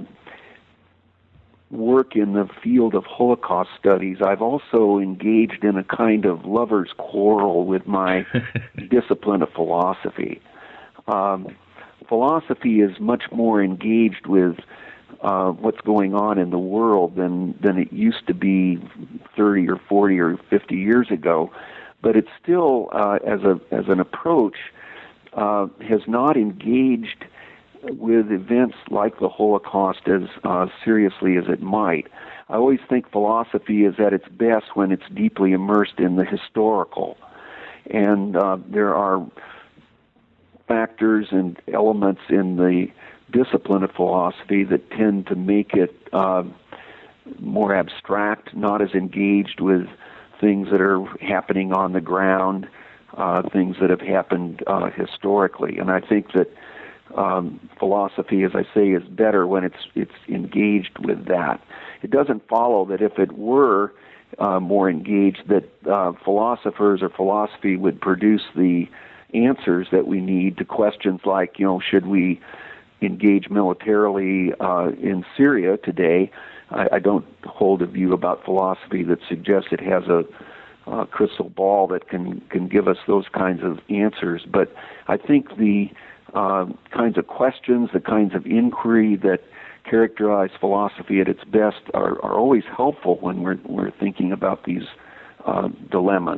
work in the field of Holocaust studies, I've also engaged in a kind of lover's quarrel with my discipline of philosophy. Um, philosophy is much more engaged with uh, what's going on in the world than, than it used to be thirty or forty or fifty years ago, but it's still, uh, as a as an approach, Uh, has not engaged with events like the Holocaust as uh, seriously as it might. I always think philosophy is at its best when it's deeply immersed in the historical. And uh, there are factors and elements in the discipline of philosophy that tend to make it uh, more abstract, not as engaged with things that are happening on the ground, Uh, things that have happened uh, historically, and I think that um, philosophy, as I say, is better when it's it's engaged with that. It doesn't follow that if it were uh, more engaged, that uh, philosophers or philosophy would produce the answers that we need to questions like, you know, should we engage militarily uh, in Syria today? I, I don't hold a view about philosophy that suggests it has a Uh, crystal ball that can, can give us those kinds of answers. But I think the uh, kinds of questions, the kinds of inquiry that characterize philosophy at its best are, are always helpful when we're, we're thinking about these uh, dilemmas.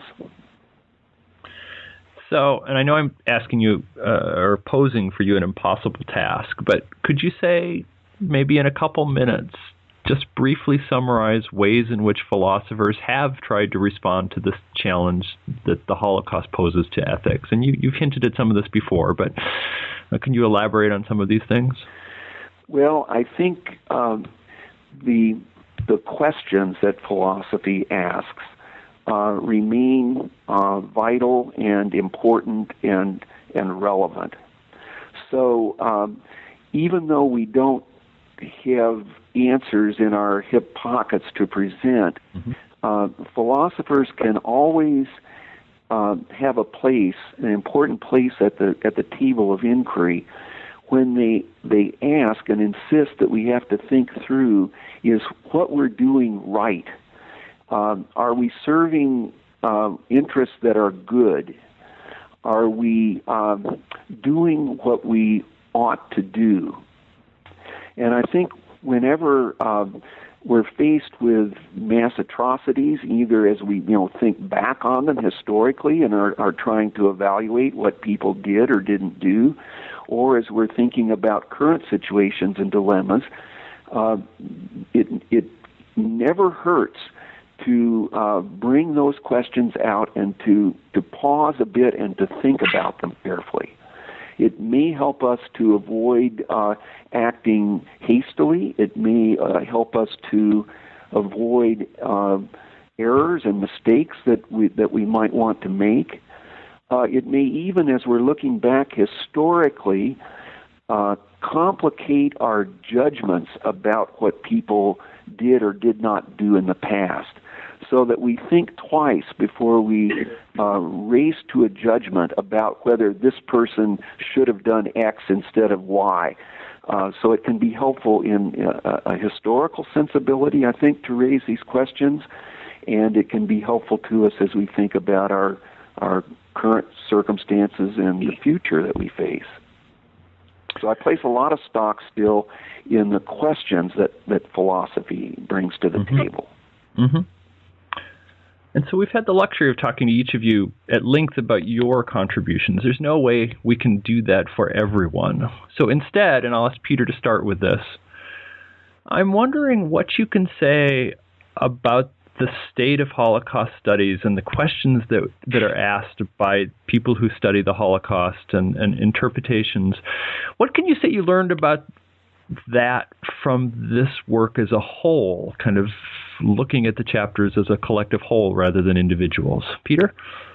So, and I know I'm asking you uh, or posing for you an impossible task, but could you say maybe in a couple minutes, just briefly summarize ways in which philosophers have tried to respond to this challenge that the Holocaust poses to ethics? And you, you've hinted at some of this before, but uh, can you elaborate on some of these things? Well, I think um, the the questions that philosophy asks uh, remain uh, vital and important and and relevant. So um, even though we don't have answers in our hip pockets to present, mm-hmm. uh, philosophers can always uh, have a place, an important place at the at the table of inquiry, when they they ask and insist that we have to think through is what we're doing right. Um, are we serving uh, interests that are good? Are we um, doing what we ought to do? And I think whenever um, we're faced with mass atrocities, either as we you know think back on them historically and are, are trying to evaluate what people did or didn't do, or as we're thinking about current situations and dilemmas, uh, it it never hurts to uh, bring those questions out and to, to pause a bit and to think about them carefully. It may help us to avoid uh, acting hastily. It may uh, help us to avoid uh, errors and mistakes that we that we might want to make. Uh, it may even, as we're looking back historically, uh, complicate our judgments about what people did or did not do in the past, so that we think twice before we uh, race to a judgment about whether this person should have done X instead of Y. Uh, so it can be helpful in a, a historical sensibility, I think, to raise these questions, and it can be helpful to us as we think about our our current circumstances and the future that we face. So I place a lot of stock still in the questions that, that philosophy brings to the mm-hmm. table. Mm-hmm. And so we've had the luxury of talking to each of you at length about your contributions. There's no way we can do that for everyone. So instead, and I'll ask Peter to start with this, I'm wondering what you can say about the state of Holocaust studies and the questions that that are asked by people who study the Holocaust and, and interpretations. What can you say you learned about that from this work as a whole, kind of looking at the chapters as a collective whole rather than individuals? Peter?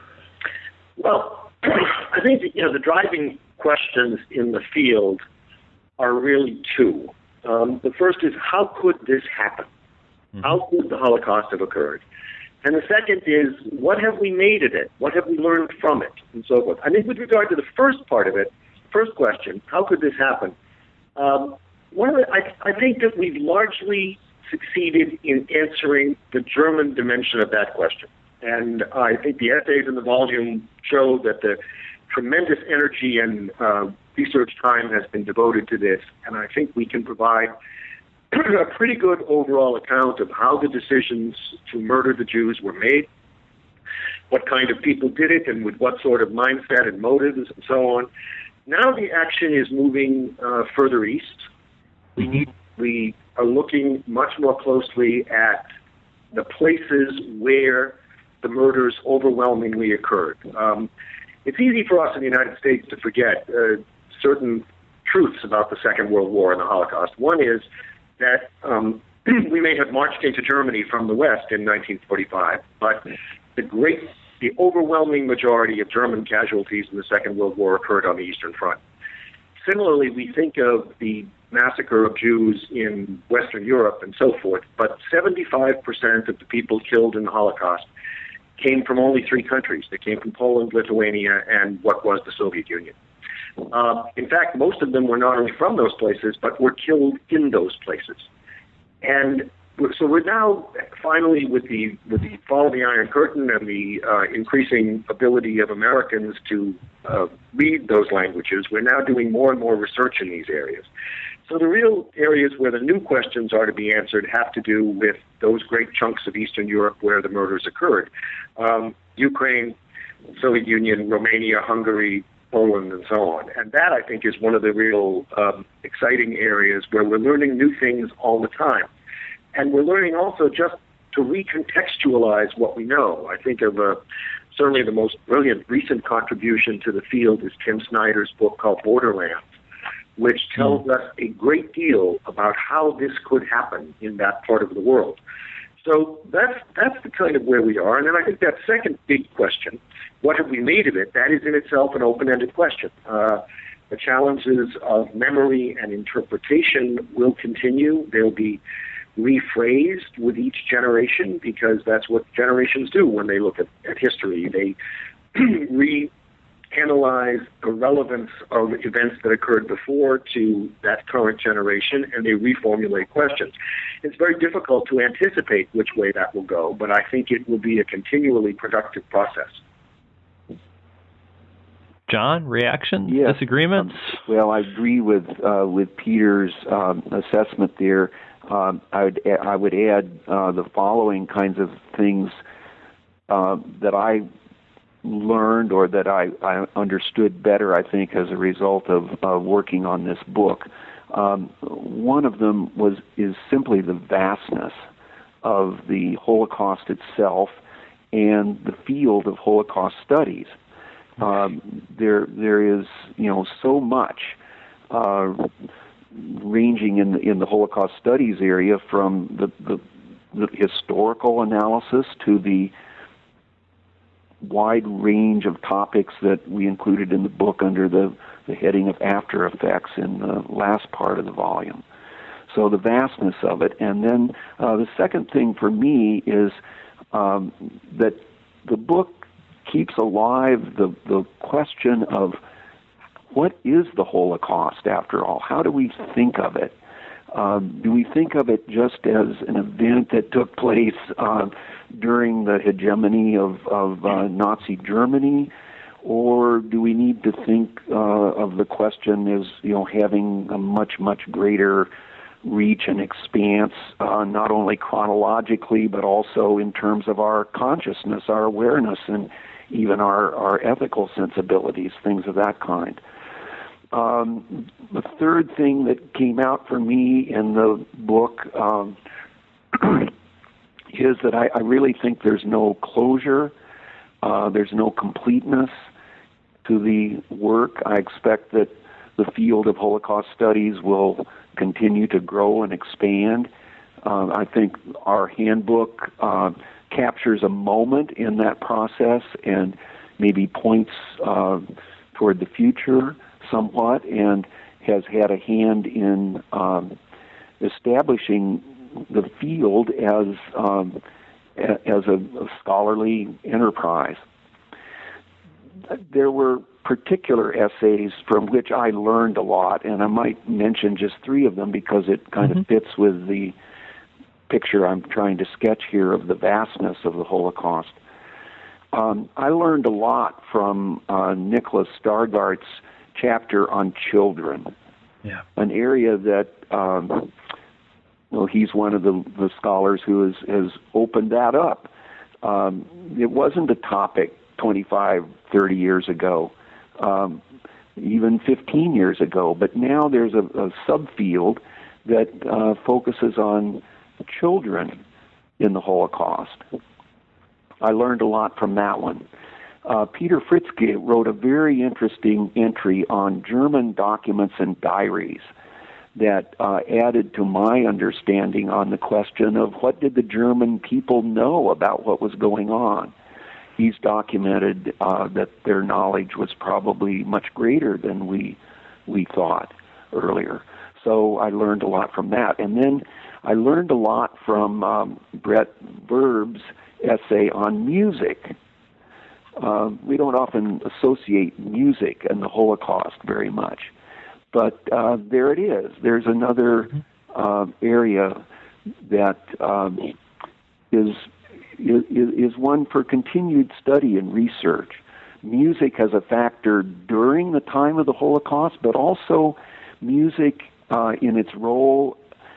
Well, I think that, you know, the driving questions in the field are really two. Um, the first is, how could this happen? Mm-hmm. How could the Holocaust have occurred? And the second is, what have we made of it? What have we learned from it? And so forth. I think with regard to the first part of it, first question, how could this happen? Um, one of the, I, I think that we've largely succeeded in answering the German dimension of that question. And I think the essays in the volume show that the tremendous energy and uh, research time has been devoted to this. And I think we can provide a pretty good overall account of how the decisions to murder the Jews were made, what kind of people did it, and with what sort of mindset and motives, and so on. Now the action is moving uh, further east. We need, we are looking much more closely at the places where the murders overwhelmingly occurred. Um, it's easy for us in the United States to forget uh, certain truths about the Second World War and the Holocaust. One is that um, we may have marched into Germany from the West in nineteen forty-five, but the great, the overwhelming majority of German casualties in the Second World War occurred on the Eastern Front. Similarly, we think of the massacre of Jews in Western Europe and so forth, but seventy-five percent of the people killed in the Holocaust came from only three countries. They came from Poland, Lithuania, and what was the Soviet Union. Uh, in fact, most of them were not only from those places, but were killed in those places. And so we're now finally, with the with the fall of the Iron Curtain and the uh, increasing ability of Americans to uh, read those languages, we're now doing more and more research in these areas. So the real areas where the new questions are to be answered have to do with those great chunks of Eastern Europe where the murders occurred. Um, Ukraine, Soviet Union, Romania, Hungary, Poland, and so on. And that, I think, is one of the real um, exciting areas where we're learning new things all the time. And we're learning also just to recontextualize what we know. I think of uh, certainly the most brilliant recent contribution to the field is Tim Snyder's book called Borderlands, which tells us a great deal about how this could happen in that part of the world. So that's that's the kind of where we are. And then I think that second big question, what have we made of it, that is in itself an open-ended question. Uh, the challenges of memory and interpretation will continue. They'll be rephrased with each generation because that's what generations do when they look at, at history. They re analyze the relevance of events that occurred before to that current generation, and they reformulate questions. It's very difficult to anticipate which way that will go, but I think it will be a continually productive process. John, reactions, yes. disagreements? Um, well, I agree with uh, with Peter's um, assessment there. Um, I would I would add uh, the following kinds of things uh, that I learned or that I, I understood better, I think, as a result of uh, working on this book. Um, one of them was is simply the vastness of the Holocaust itself and the field of Holocaust studies. Um, there, there is, you know, so much uh, ranging in the, in the Holocaust studies area, from the, the, the historical analysis to the wide range of topics that we included in the book under the, the heading of after effects in the last part of the volume. So the vastness of it. And then uh, the second thing for me is um, that the book keeps alive the, the question of what is the Holocaust after all? How do we think of it? Um, do we think of it just as an event that took place uh, during the hegemony of, of uh, Nazi Germany? Or do we need to think uh, of the question as, you know, having a much, much greater reach and expanse, uh, not only chronologically, but also in terms of our consciousness, our awareness, and even our, our ethical sensibilities, things of that kind. Um, the third thing that came out for me in the book um, is that I, I really think there's no closure, uh, there's no completeness to the work. I expect that the field of Holocaust studies will continue to grow and expand. Uh, I think our handbook uh, captures a moment in that process and maybe points uh, toward the future somewhat, and has had a hand in um, establishing the field as um, a, as a, a scholarly enterprise. There were particular essays from which I learned a lot, and I might mention just three of them because it kind mm-hmm. of fits with the picture I'm trying to sketch here of the vastness of the Holocaust. Um, I learned a lot from uh, Nicholas Stargart's chapter on children, yeah. an area that um, well, he's one of the, the scholars who has, has opened that up. Um, it wasn't a topic twenty-five, thirty years ago, um, even fifteen years ago, but now there's a, a subfield that uh, focuses on children in the Holocaust. I learned a lot from that one. Uh, Peter Fritzke wrote a very interesting entry on German documents and diaries that uh, added to my understanding on the question of what did the German people know about what was going on. He's documented uh, that their knowledge was probably much greater than we we thought earlier. So I learned a lot from that. And then I learned a lot from um, Brett Verb's essay on music. Uh, we don't often associate music and the Holocaust very much, but uh, there it is. There's another uh, area that um, is, is is one for continued study and research. Music has a factor during the time of the Holocaust, but also music uh, in its role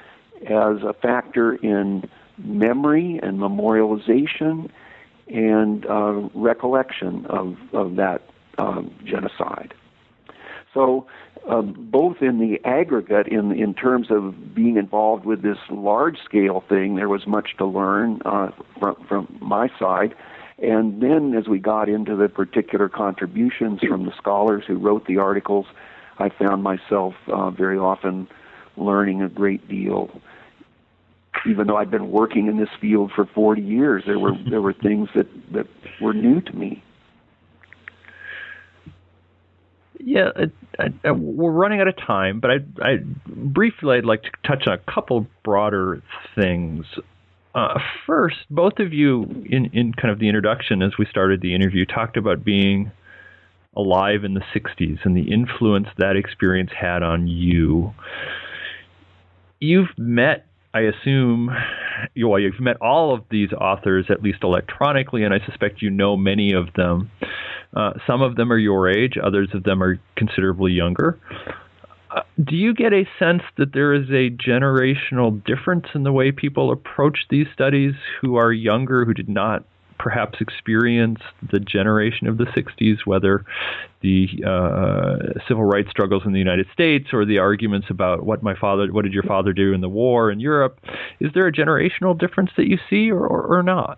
as a factor in memory and memorialization and uh, recollection of, of that um, genocide. So um, both in the aggregate, in in terms of being involved with this large-scale thing, there was much to learn uh, from, from my side. And then as we got into the particular contributions from the scholars who wrote the articles, I found myself uh, very often learning a great deal. Even though I'd been working in this field for forty years, there were there were things that, that were new to me. Yeah, I, I, we're running out of time, but I, I briefly I'd like to touch on a couple broader things. Uh, first, both of you in, in kind of the introduction as we started the interview talked about being alive in the sixties and the influence that experience had on you. You've met, I assume, you, well, you've met all of these authors, at least electronically, and I suspect you know many of them. Uh, some of them are your age, others of them are considerably younger. Uh, do you get a sense that there is a generational difference in the way people approach these studies who are younger, who did not perhaps experience the generation of the sixties, whether the uh, civil rights struggles in the United States or the arguments about what my father, what did your father do in the war in Europe? Is there a generational difference that you see, or, or, or not?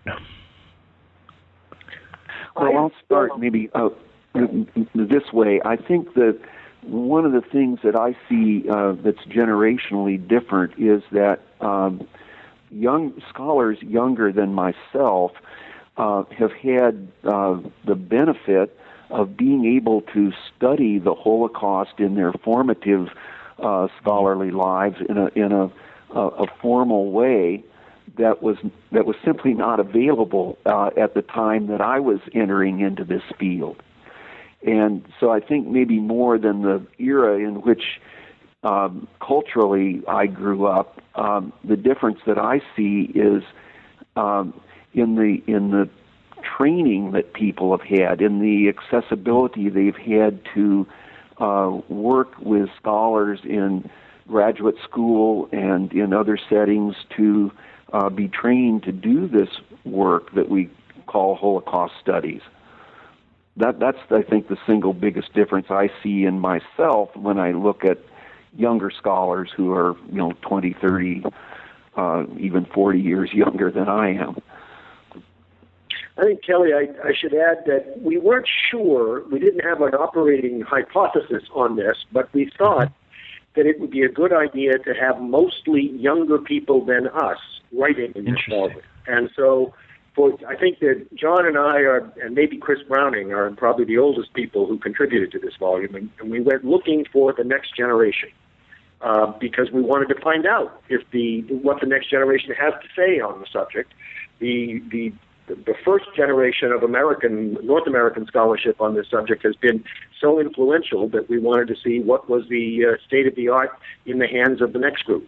Well, I'll start maybe uh, this way. I think that one of the things that I see uh, that's generationally different is that um, young scholars younger than myself uh, have had uh, the benefit of being able to study the Holocaust in their formative uh, scholarly lives in a in a, a, a formal way that was that was simply not available uh, at the time that I was entering into this field. And so I think maybe more than the era in which um, culturally I grew up, um, the difference that I see is um, in the in the training that people have had, in the accessibility they've had to uh, work with scholars in graduate school and in other settings to uh, be trained to do this work that we call Holocaust studies. That that's I think the single biggest difference I see in myself when I look at younger scholars who are, you know, twenty, thirty, uh, even forty years younger than I am. I think, Kelly, I, I should add that we weren't sure, we didn't have an operating hypothesis on this, but we thought that it would be a good idea to have mostly younger people than us writing in this volume. And so for, I think that John and I are, and maybe Chris Browning, are probably the oldest people who contributed to this volume, and, and we went looking for the next generation uh, because we wanted to find out if the what the next generation has to say on the subject. The the the first generation of American, North American scholarship on this subject has been so influential that we wanted to see what was the uh, state of the art in the hands of the next group.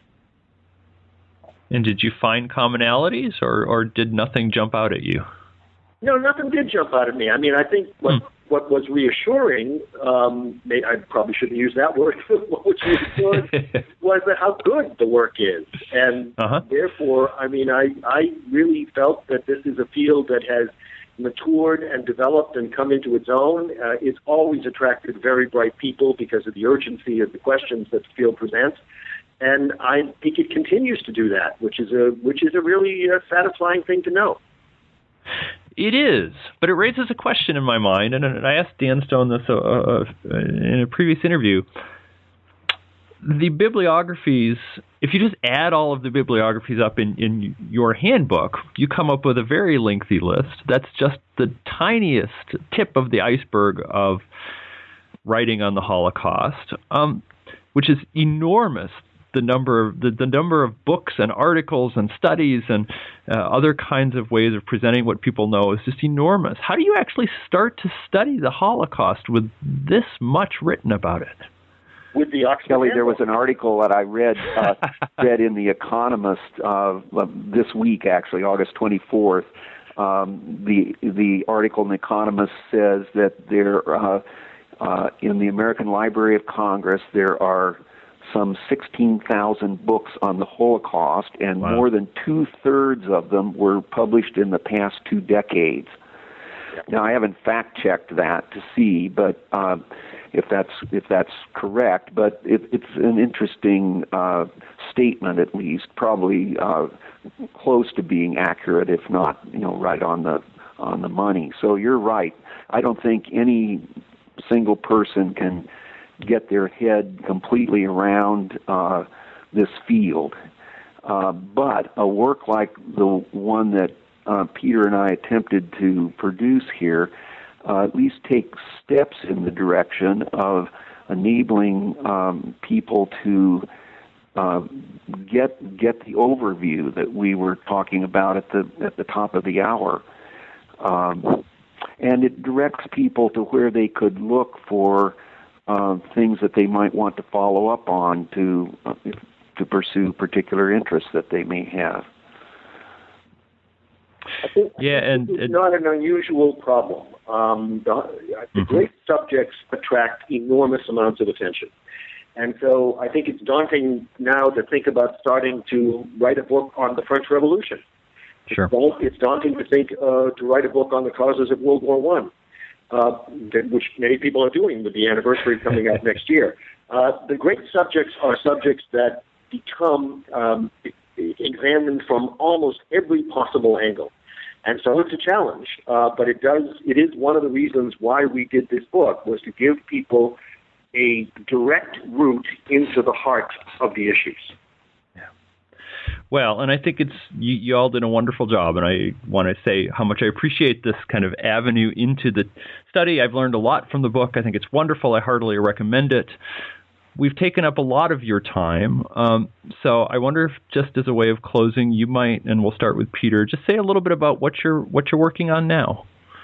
And did you find commonalities, or, or did nothing jump out at you? No, nothing did jump out at me. I mean, I think what, hmm. what was reassuring, um, I probably shouldn't use that word, what was reassuring was that how good the work is. And uh-huh. therefore, I mean, I, I really felt that this is a field that has matured and developed and come into its own. Uh, it's always attracted very bright people because of the urgency of the questions that the field presents. And I think it continues to do that, which is a which is a really uh, satisfying thing to know. It is, but it raises a question in my mind, and I asked Dan Stone this uh, uh, in a previous interview. The bibliographies, if you just add all of the bibliographies up in, in your handbook, you come up with a very lengthy list. That's just the tiniest tip of the iceberg of writing on the Holocaust, um, which is enormous. The number of the, the number of books and articles and studies and uh, other kinds of ways of presenting what people know is just enormous. How do you actually start to study the Holocaust with this much written about it? With the Oxford Kelly, there was an article that I read uh, read in The Economist uh, this week, actually, August twenty-fourth. Um, the the article in The Economist says that there uh, uh, in the American Library of Congress there are some sixteen thousand books on the Holocaust, and wow. more than two-thirds of them were published in the past two decades. Yeah. Now, I haven't fact-checked that to see, but uh, if that's if that's correct, but it, it's an interesting uh, statement, at least, probably uh, close to being accurate, if not, you know, right on the on the money. So you're right. I don't think any single person can get their head completely around uh, this field. Uh, but a work like the one that uh, Peter and I attempted to produce here uh, at least takes steps in the direction of enabling um, people to uh, get get the overview that we were talking about at the at the top of the hour. Um, and it directs people to where they could look for uh, things that they might want to follow up on to uh, to pursue particular interests that they may have. I think, yeah, I think and it's not an unusual problem. Um, the the mm-hmm. great subjects attract enormous amounts of attention. And so I think it's daunting now to think about starting to write a book on the French Revolution. Sure. It's daunting to think uh, to write a book on the causes of World War One, uh, which many people are doing with the anniversary coming up next year. Uh, the great subjects are subjects that become um, examined from almost every possible angle. And so it's a challenge, uh, but it does. It is one of the reasons why we did this book, was to give people a direct route into the heart of the issues. Yeah. Well, and I think it's you, you all did a wonderful job, and I want to say how much I appreciate this kind of avenue into the study. I've learned a lot from the book. I think it's wonderful. I heartily recommend it. We've taken up a lot of your time, um, so I wonder if, just as a way of closing, you might, and we'll start with Peter, just say a little bit about what you're what you're working on now.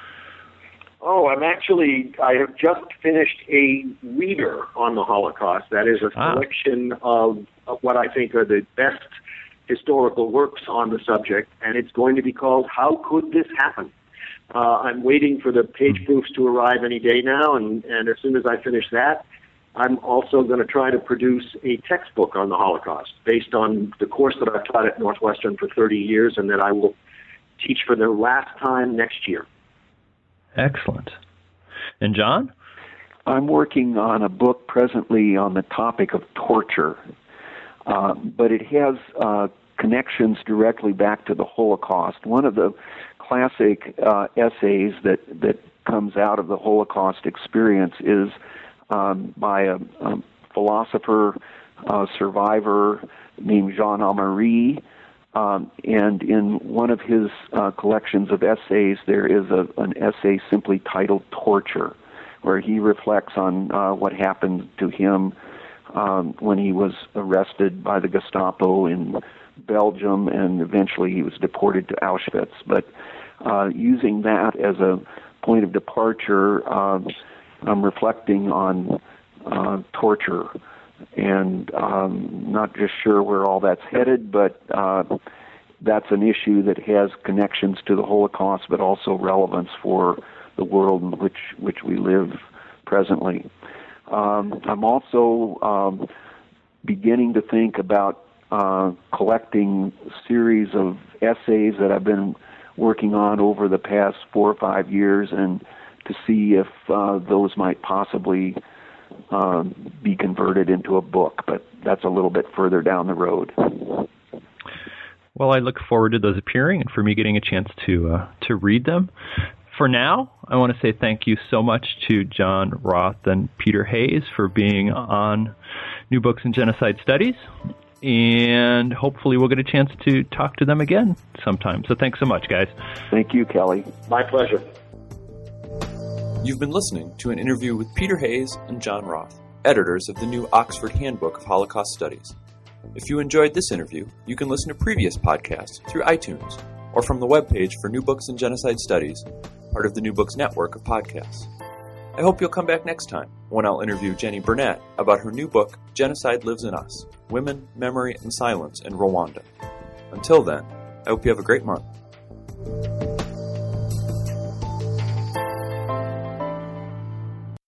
Oh, I'm actually, I have just finished a reader on the Holocaust. That is a selection ah. of, of what I think are the best historical works on the subject, and it's going to be called How Could This Happen? Uh, I'm waiting for the page proofs to arrive any day now, and, and as soon as I finish that, I'm also going to try to produce a textbook on the Holocaust based on the course that I've taught at Northwestern for thirty years and that I will teach for the last time next year. Excellent. And John? I'm working on a book presently on the topic of torture, uh, but it has uh, connections directly back to the Holocaust. One of the classic uh, essays that, that comes out of the Holocaust experience is um, by a, a philosopher, uh, survivor named Jean Amery. Um, and in one of his uh, collections of essays, there is a, an essay simply titled Torture, where he reflects on uh, what happened to him um, when he was arrested by the Gestapo in Belgium, and eventually he was deported to Auschwitz. But uh, using that as a point of departure, uh, I'm reflecting on uh, torture. And um, not just sure where all that's headed, but uh, that's an issue that has connections to the Holocaust, but also relevance for the world in which which we live presently. Um, I'm also um, beginning to think about uh, collecting a series of essays that I've been working on over the past four or five years, and to see if uh, those might possibly Um, be converted into a book, but that's a little bit further down the road. Well, I look forward to those appearing and for me getting a chance to uh, to read them. For now, I want to say thank you so much to John Roth and Peter Hayes for being on New Books in Genocide Studies, and hopefully we'll get a chance to talk to them again sometime. So thanks so much, guys. Thank you, Kelly. My pleasure. You've been listening to an interview with Peter Hayes and John Roth, editors of the new Oxford Handbook of Holocaust Studies. If you enjoyed this interview, you can listen to previous podcasts through iTunes or from the webpage for New Books in Genocide Studies, part of the New Books network of podcasts. I hope you'll come back next time when I'll interview Jenny Burnett about her new book, Genocide Lives in Us, Women, Memory, and Silence in Rwanda. Until then, I hope you have a great month.